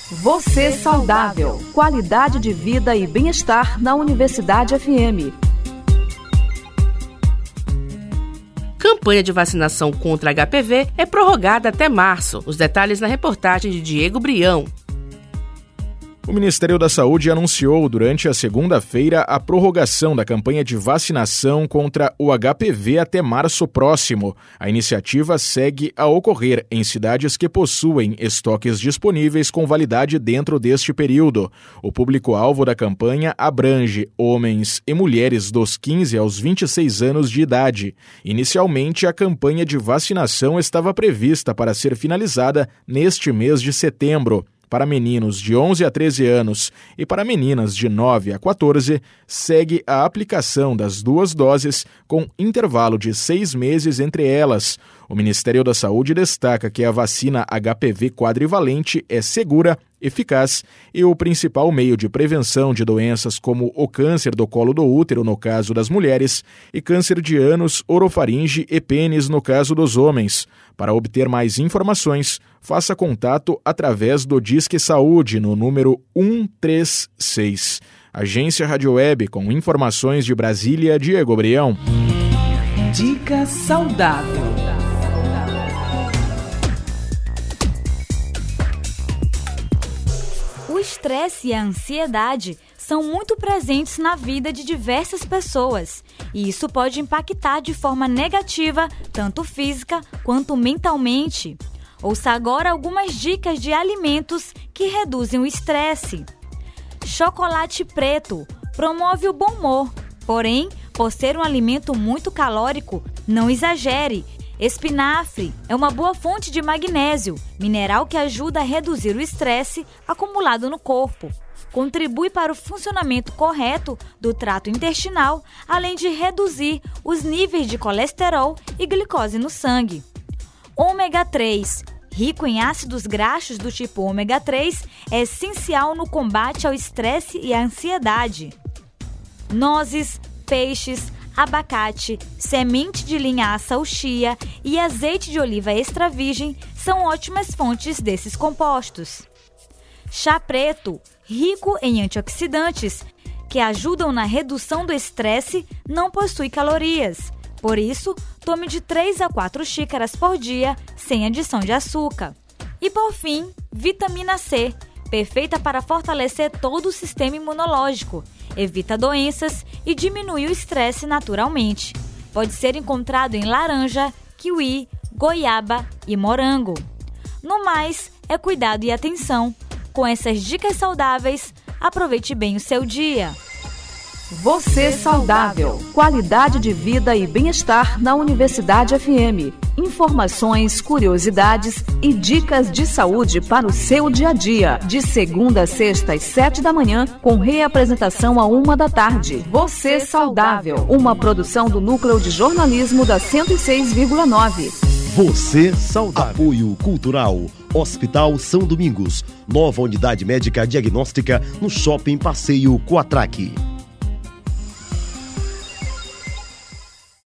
Você saudável. Qualidade de vida e bem-estar na Universidade FM. Campanha de vacinação contra HPV é prorrogada até março. Os detalhes na reportagem de Diego Brião. O Ministério da Saúde anunciou durante a segunda-feira a prorrogação da campanha de vacinação contra o HPV até março próximo. A iniciativa segue a ocorrer em cidades que possuem estoques disponíveis com validade dentro deste período. O público-alvo da campanha abrange homens e mulheres dos 15 aos 26 anos de idade. Inicialmente, a campanha de vacinação estava prevista para ser finalizada neste mês de setembro. Para meninos de 11 a 13 anos e para meninas de 9 a 14, segue a aplicação das 2 doses com intervalo de 6 meses entre elas. O Ministério da Saúde destaca que a vacina HPV quadrivalente é segura, eficaz e o principal meio de prevenção de doenças como o câncer do colo do útero, no caso das mulheres, e câncer de ânus, orofaringe e pênis, no caso dos homens. Para obter mais informações, faça contato através do Disque Saúde no número 136. Agência Rádio Web, com informações de Brasília, Diego Brião. Dica saudável. O estresse e a ansiedade são muito presentes na vida de diversas pessoas, e isso pode impactar de forma negativa, tanto física quanto mentalmente. Ouça agora algumas dicas de alimentos que reduzem o estresse. Chocolate preto promove o bom humor, porém, por ser um alimento muito calórico, não exagere. Espinafre é uma boa fonte de magnésio, mineral que ajuda a reduzir o estresse acumulado no corpo. Contribui para o funcionamento correto do trato intestinal, além de reduzir os níveis de colesterol e glicose no sangue. Ômega 3, rico em ácidos graxos do tipo ômega 3, é essencial no combate ao estresse e à ansiedade. Nozes, peixes, abacate, semente de linhaça ou chia e azeite de oliva extra virgem são ótimas fontes desses compostos. Chá preto, rico em antioxidantes, que ajudam na redução do estresse, não possui calorias. Por isso, tome de 3 a 4 xícaras por dia, sem adição de açúcar. E por fim, vitamina C, perfeita para fortalecer todo o sistema imunológico, evita doenças e diminui o estresse naturalmente. Pode ser encontrado em laranja, kiwi, goiaba e morango. No mais, é cuidado e atenção. Com essas dicas saudáveis, aproveite bem o seu dia. Você saudável. Qualidade de vida e bem-estar na Universidade FM. Informações, curiosidades e dicas de saúde para o seu dia a dia. De segunda a sexta às 7 da manhã, com reapresentação à 1 da tarde. Você saudável. Uma produção do Núcleo de Jornalismo da 106,9. Você saudável. Apoio Cultural. Hospital São Domingos. Nova unidade médica diagnóstica no Shopping Passeio Coatraque.